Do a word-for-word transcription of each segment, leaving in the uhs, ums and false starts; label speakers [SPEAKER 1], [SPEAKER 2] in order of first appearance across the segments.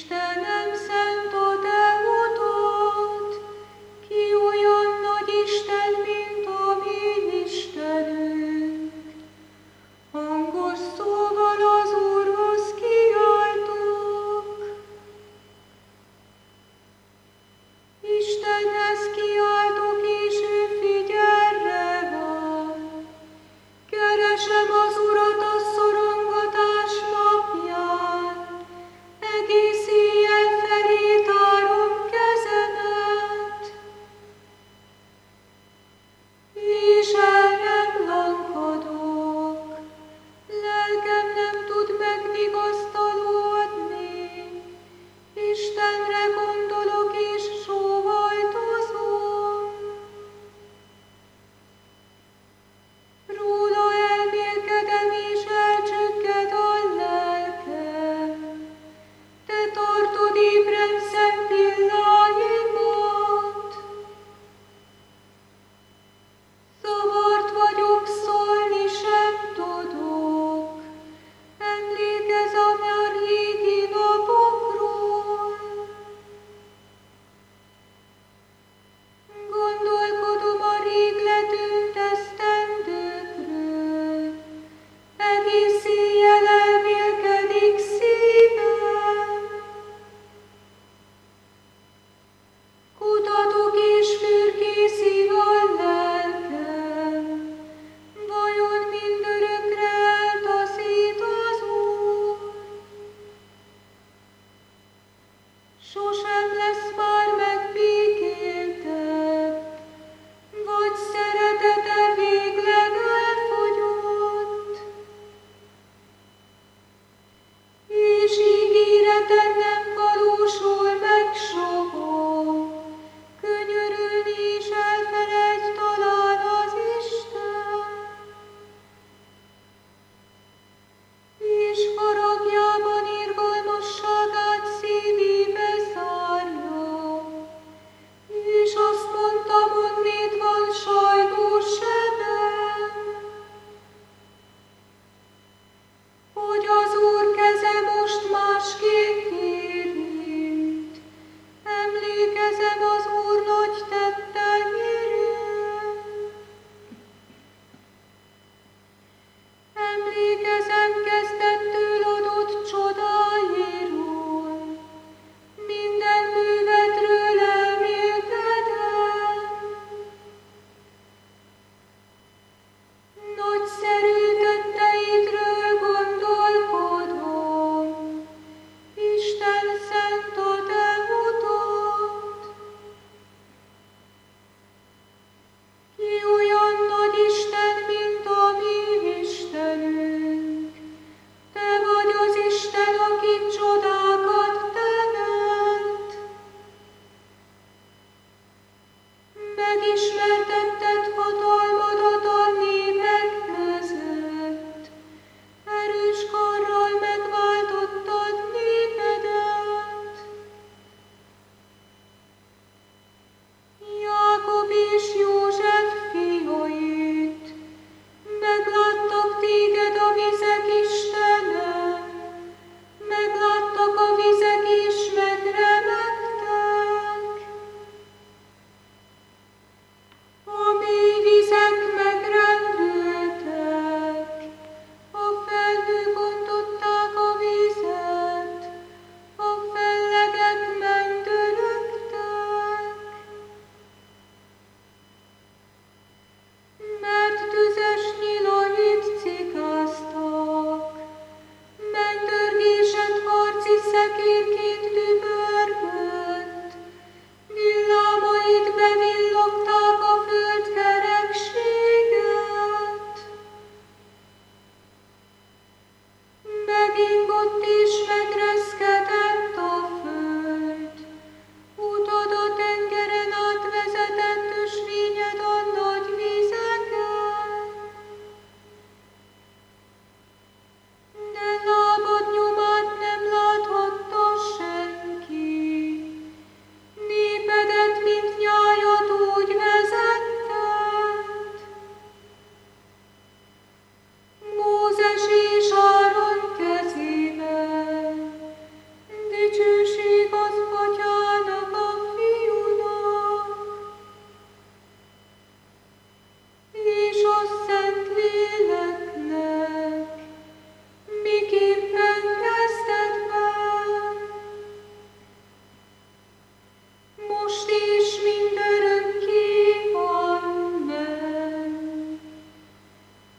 [SPEAKER 1] Istenem, szent a te utat, ki olyan nagy Isten, mint a mi Istenünk. Hangos szóval az Úrhoz kiáltok. Istenhez kiáltok, és ő figyelre van. Keresem az Urat a szorongatás napján, egész éjjel felé tárom kezemet, és el nem lankadok. Lelkem nem tud megvigasztalódni. Istenre gondolok, és sóhajtozom. Róla elmélkedem,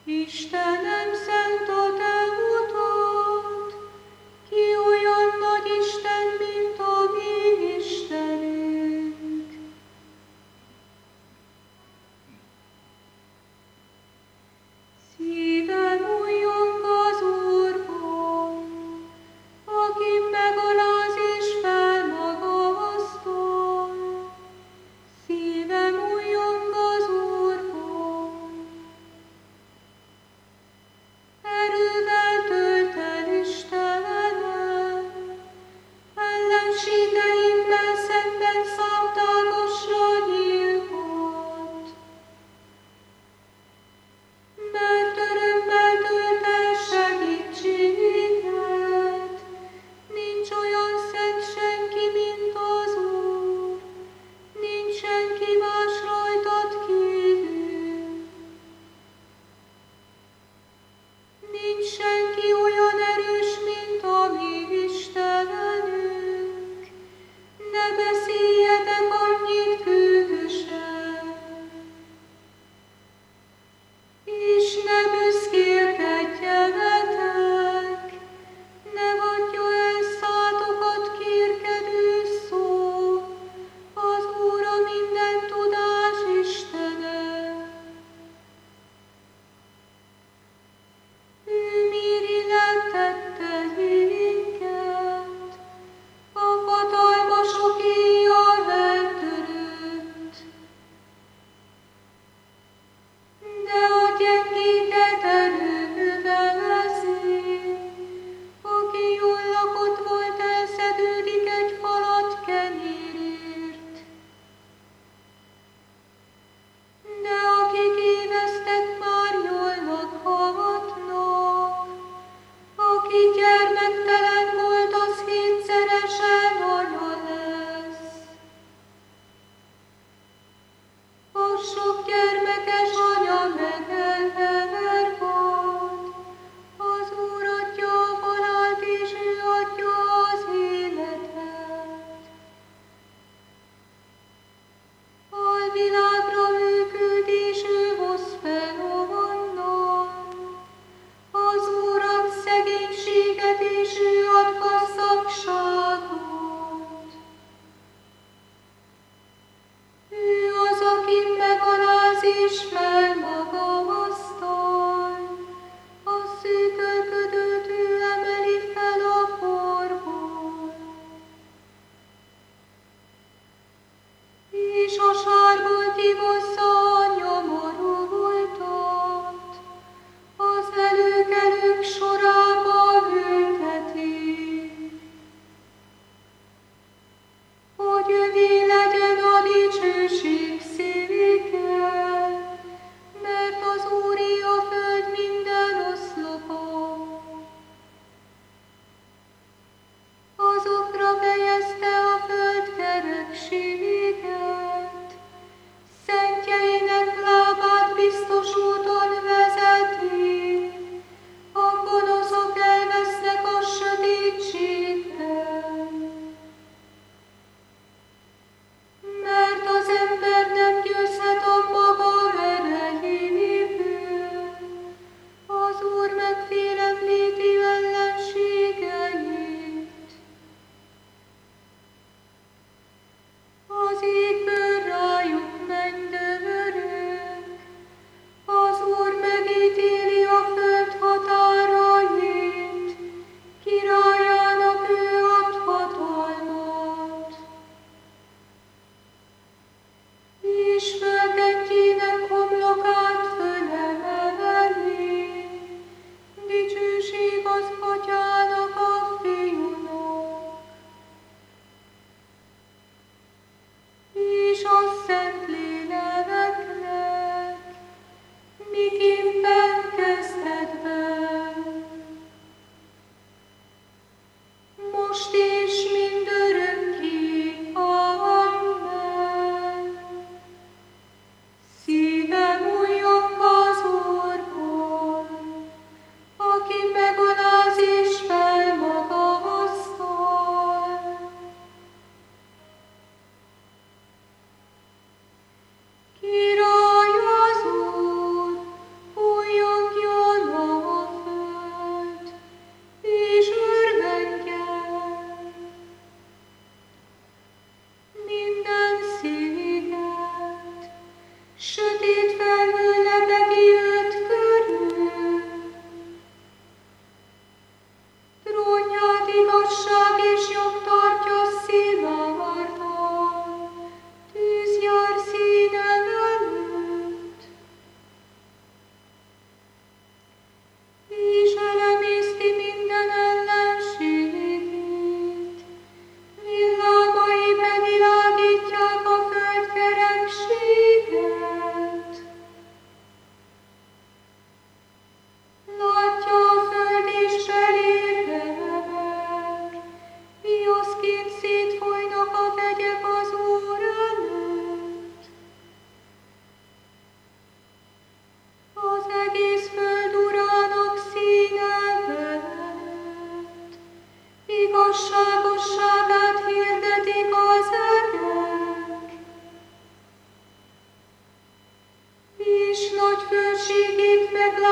[SPEAKER 1] Istenem, szent a te utad, ki olyan nagy Isten, mint a mi Istenünk. Szívem újjong az Úrban, aki megaláz és felmagasztal. Szívem újjong az Úrban.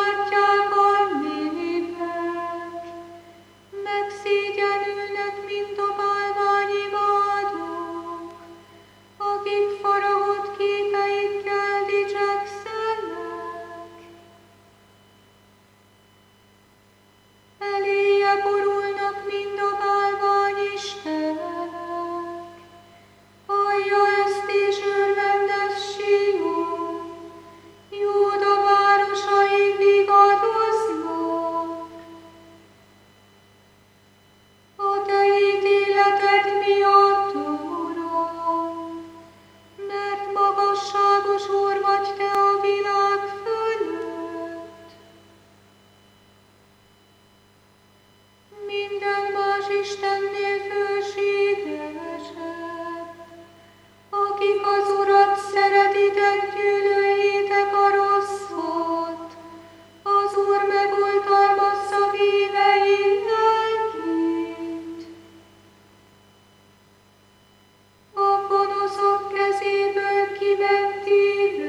[SPEAKER 1] látják a népek, megszégyenülnek, mint a bálványimádók, akik faragott képeikkel dicsekszenek. Eléje borulnak mind a bálványistenek, hallja ezt és örvendez Sion, Júda városai vigadoznak. A te ítéleted miatt, Uram, mert magasságos Úr vagy te a világ fölött. Minden más istennél fölségesebb, akik az Urat szeretitek, gyűlöljétek a rosszat, az Úr megoltalmazza vívei lelkét. A gonoszok kezéből kiventi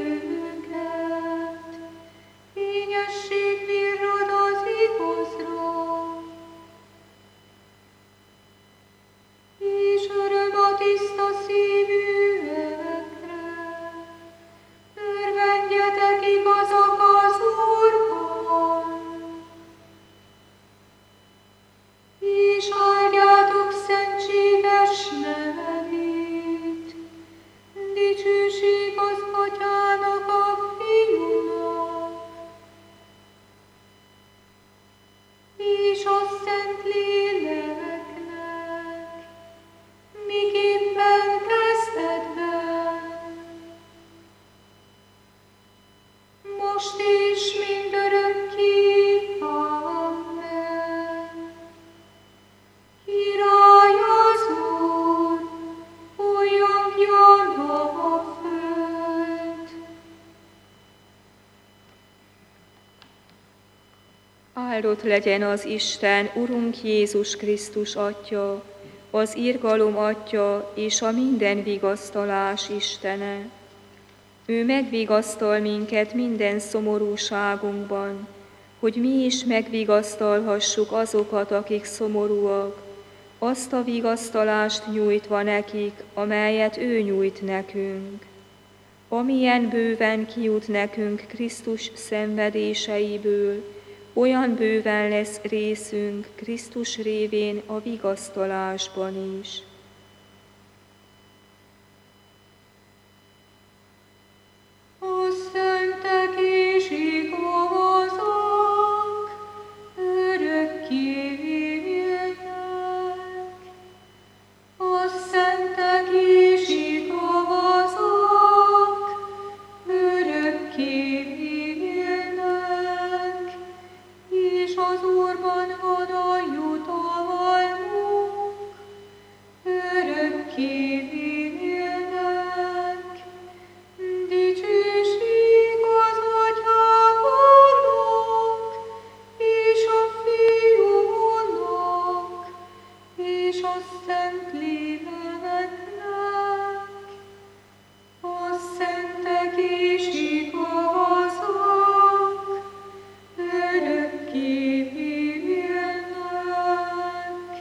[SPEAKER 1] őket, fényesség virrad az igazra, és öröm a tiszta szívűekre. Örvendjetek igazak az Úrban, és áldjátok szentséges nevét. Dicsőség az Atyának, a Fiúnak, és a Szentléleknek, miképpen kezdetben, most is mindörökké. Amen. Király az Úr, újjongjon a föld.
[SPEAKER 2] Áldott legyen az Isten, Urunk Jézus Krisztus Atya, az irgalom Atya és a minden vigasztalás Istene. Ő megvigasztal minket minden szomorúságunkban, hogy mi is megvigasztalhassuk azokat, akik szomorúak, azt a vigasztalást nyújtva nekik, amelyet ő nyújt nekünk. Amilyen bőven kijut nekünk Krisztus szenvedéseiből, olyan bőven lesz részünk Krisztus révén a vigasztalásban is.
[SPEAKER 1] A szentek és igazak örökké élnek. A szentek és igazak örökké élnek, és az Úrban van a jutalmuk, örökké élnek. Dicsőség az Atyának, és a Fiúnak, és a Szentléleknek. A szentek és igazak örökké élnek.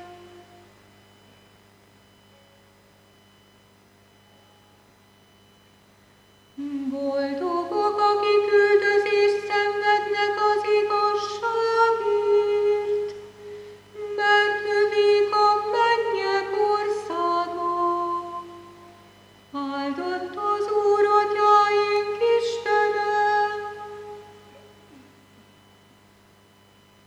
[SPEAKER 1] Boldogok, akik üldözést szenvednek az igazságért, mert övék a mennyek országa. Áldott az Úr, Atyáink Istene,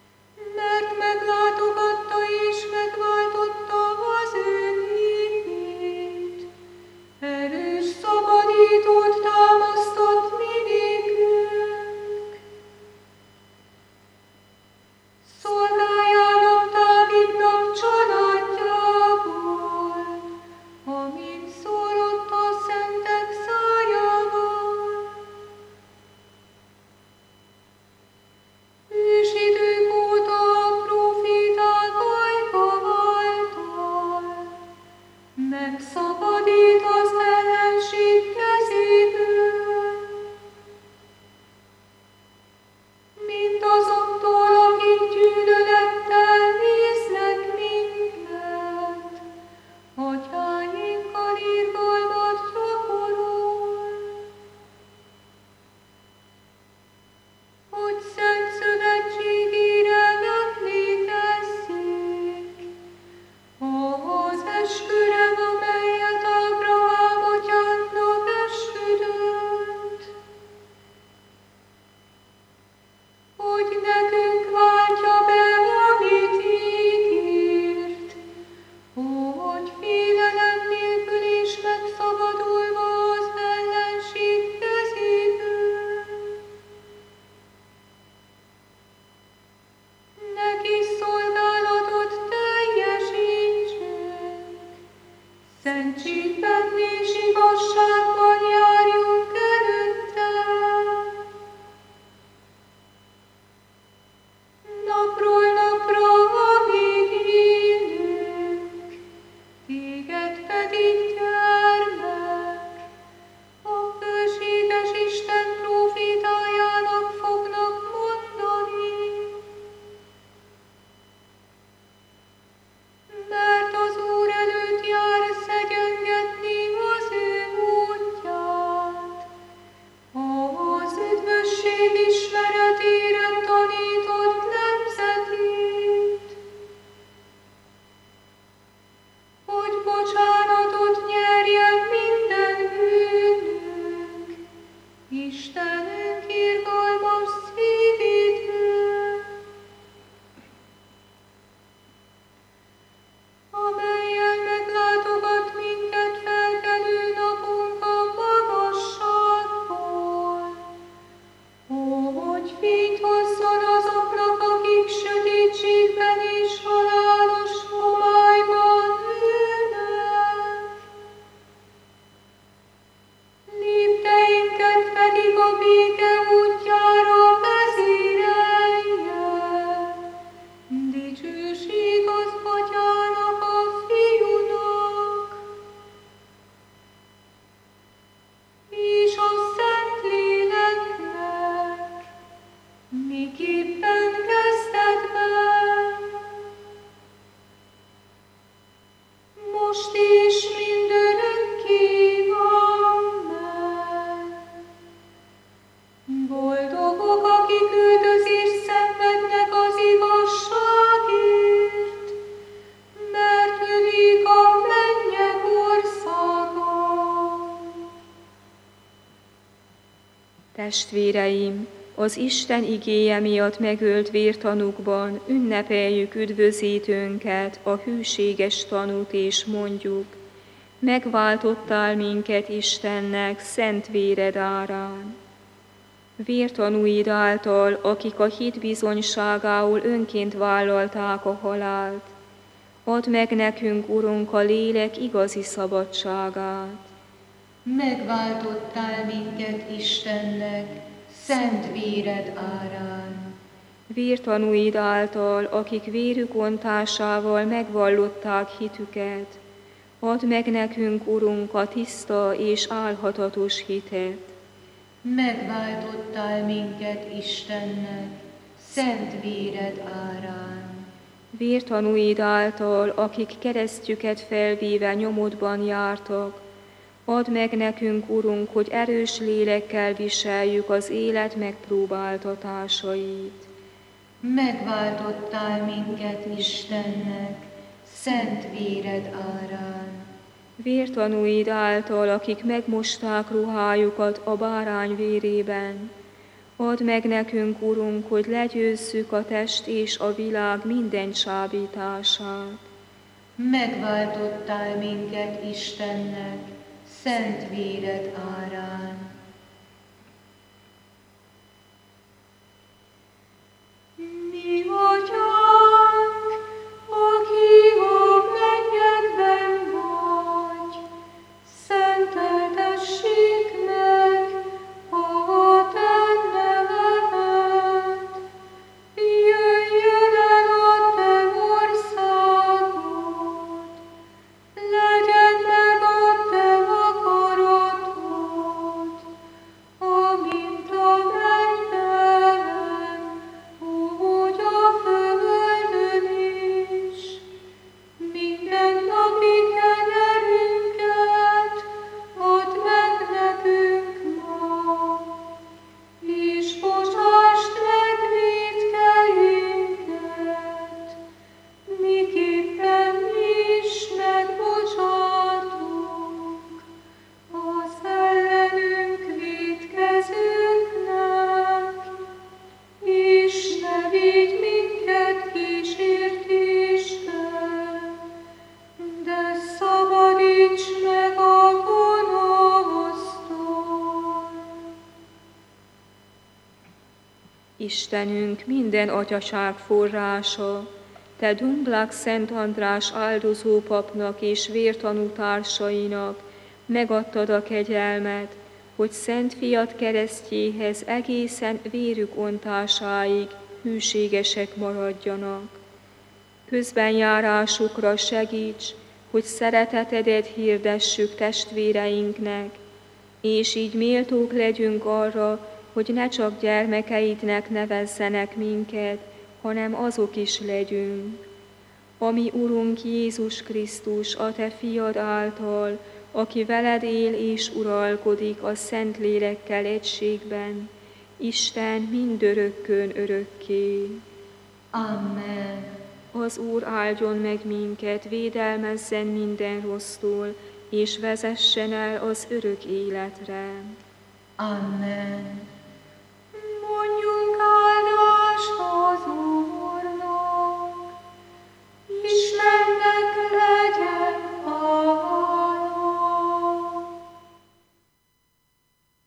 [SPEAKER 1] Szentségben és igazságban járjunk előtte. Napról napra, amíg élünk, téged pedig gyermek, a bőséges Isten prófétájának fognak mondani. Mert az Úr előtt jár szegyengetni az ő útját, az üdvösség ismeretére tanított nemzetét, hogy bocsánatot nyerjen minden bűnünk, Istenünk irgalmas szívétől, amellyel meglátogat minket felkelő napunk a magasságból, hogy fényt hozzon azoknak, akik sötétségben és halálos homályban ülnek. Lépteinket pedig a béke útjára vezérelje. Dicsőség az Atyának, a Fiúnak és a Szentléleknek, miképpen kezdetben, most és mindörökké. Amen. Boldogok, akik üldözést szenvednek az igazságért, mert övék a mennyek országa.
[SPEAKER 2] Testvéreim, az Isten igéje miatt megölt vértanúkban ünnepeljük üdvözítőnket, a hűséges tanút, és mondjuk: megváltottál minket Istennek szent véred árán. Vértanúid által, akik a hit bizonyságául önként vállalták a halált, add meg nekünk, Urunk, a lélek igazi szabadságát.
[SPEAKER 1] Megváltottál minket Istennek szent véred árán.
[SPEAKER 2] Vértanúid által, akik vérük ontásával megvallották hitüket, add meg nekünk, Urunk, a tiszta és álhatatos hitet.
[SPEAKER 1] Megváltottál minket Istennek szent véred árán.
[SPEAKER 2] Vértanúid által, akik keresztjüket felvéve nyomodban jártak, add meg nekünk, Urunk, hogy erős lélekkel viseljük az élet megpróbáltatásait.
[SPEAKER 1] Megváltottál minket Istennek szent véred árán.
[SPEAKER 2] Vértanúid által, akik megmosták ruhájukat a bárány vérében, add meg nekünk, Urunk, hogy legyőzzük a test és a világ minden csábítását.
[SPEAKER 1] Megváltottál minket Istennek szent véred árán. Mi Atyánk, aki a mennyekben vagy, szenteltessék meg a te neved. Jöjjön el a te országod, legyen meg a te akaratod, amint a mennyben, úgy a földön is. Mindennapi kenyerünket add meg nekünk ma, és bocsásd meg vétkeinket, miképpen mi is megbocsátunk az ellenünk vétkezőknek, és ne vigy minket kísértésbe, de szabadíts meg a gonosztól.
[SPEAKER 2] Istenünk minden atyaság forrása, te Dumblák Szent András áldozó papnak és vértanú társainak megadtad a kegyelmet, hogy Szent Fiad keresztjéhez egészen vérük ontásáig hűségesek maradjanak. Közbenjárásukra segíts, hogy szeretetedet hirdessük testvéreinknek, és így méltók legyünk arra, hogy ne csak gyermekeidnek nevezzenek minket, hanem azok is legyünk. Ami Urunk Jézus Krisztus, a te fiad által, aki veled él és uralkodik a Szent Lélekkel egységben, Isten mindörökkön örökké.
[SPEAKER 1] Amen.
[SPEAKER 2] Az Úr áldjon meg minket, védelmezzen minden rossztól, és vezessen el az örök életre.
[SPEAKER 1] Amen.